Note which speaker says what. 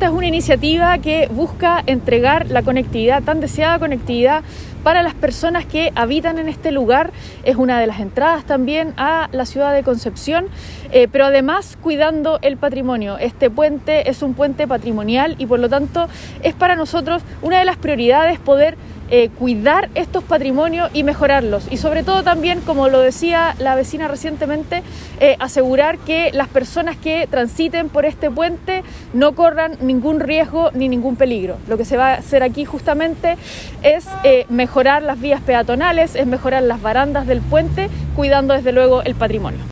Speaker 1: es una iniciativa que busca entregar la conectividad, tan deseada conectividad, para las personas que habitan en este lugar. Es una de las entradas también a la ciudad de Concepción, pero además cuidando el patrimonio. Este puente es un puente patrimonial y por lo tanto es para nosotros una de las prioridades poder cuidar estos patrimonios y mejorarlos, y sobre todo también, como lo decía la vecina recientemente, asegurar que las personas que transiten por este puente no corran ningún riesgo ni ningún peligro. Lo que se va a hacer aquí justamente es mejorar las vías peatonales, es mejorar las barandas del puente, cuidando desde luego el patrimonio.